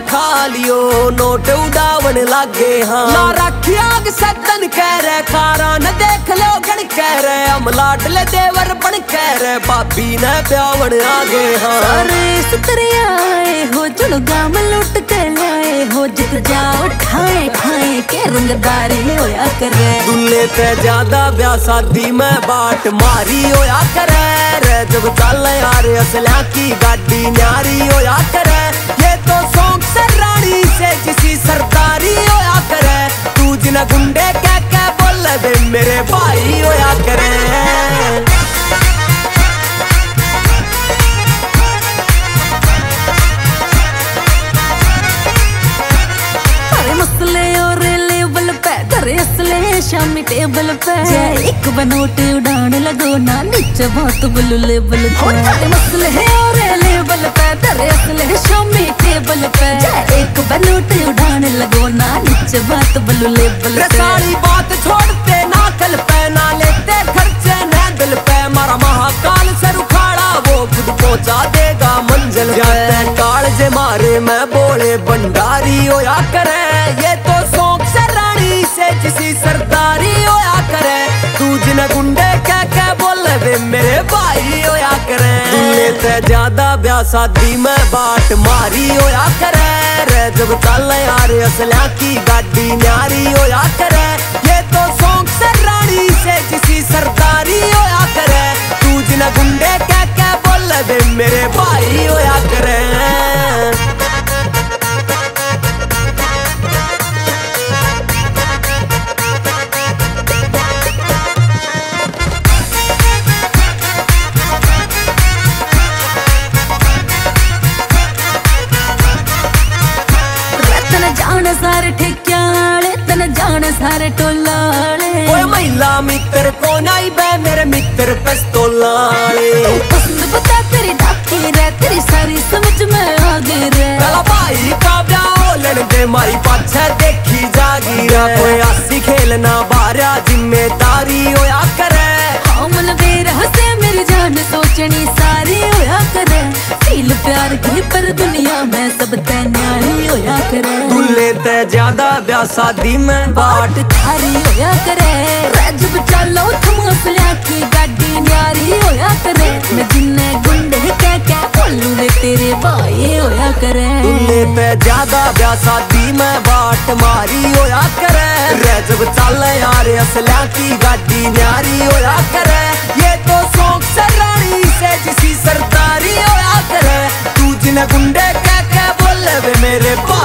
खा लियो नोट उड़ावन लागे हाँ ला रखी आग सतन कह रहे खारा न देख लो गण कह रहे हम लाडले देवर बन कह रहे भाभी न ब्यावन आगे हाँ सारे सतरे आए हो चलो गाम लुट के लाए हो जित जाओ ठाए ठाए के रंगदारी होया करे दूल्हे ते ज्यादा ब्याह शादी में बाट मारी होया करे रे जब चल यार असला की गाड़ी न्यारी होया करे ये तो शौक से रानी से किसी सरदारी होया करे तू जिन गुंडे कह बोले बे मेरे भाई होया करे शामी टेबल पे एक बनोट उड़ान लगो ना नीचे बहुत बुलू लेबल पे मसले है और लेबल पे तेरे असले शामी टेबल पे एक बनोट उड़ान लगो ना नीचे बहुत बुलू लेबल पे सारी बात छोड़ते ना कल पे ना लेते खर्चे न दिल पे मारा महाकाल सर उखाड़ा वो खुद पहुंचा देगा मंजिल पे काल जे मारे मैं बोले भंडारी होया करे ये तो शौक से रानी से किसी सरदारी होया करे तू जिन गुंडे कह बोले वे मेरे भाई होया करे दूल्हे ते ज्यादा ब्याह शादी में बाट मारी होया करे रे जब चल यार असला की गाड़ी न्यारी होया करे ये तो शौक से रानी से किसी सरदारी होया करे तू जिन गुंडे कह बोले वे मेरे भाई होया करे सारे ठेक्याले तन जान सारे टोलाले ओए महिला मित्र को नहीं बे मेरे मित्र पिस्तौलाले पसंद बता तेरी डाकी रे तेरी सारी समझ में आ गई रे पहला भाई का ब्याह लड़ दे मारी पाछे देखी जागी रे कोई आसी खेलना बारा जिम्मेदारी होया करे हमल बेर हंसे मेरी जान सोचनी सारी होया करे फील प्यार की पर दुनिया में सब ते न्यारी होया करे दूल्हे ते ज्यादा ब्याह शादी में बाट थारी होया करे जब चलो थमसलिया की गाड़ी न्यारी होया करे मैं जिन्ने गुंडे कह बोलू रे तेरे भाई होया करे दूल्हे ते ज्यादा ब्याह शादी में बाट मारी होया करे रे जब चल यार असला की गाड़ी न्यारी होया करे ये तो शौक से रानी से किसी सरदारी होया करे तू जिन गुंडे कह बोले वे मेरे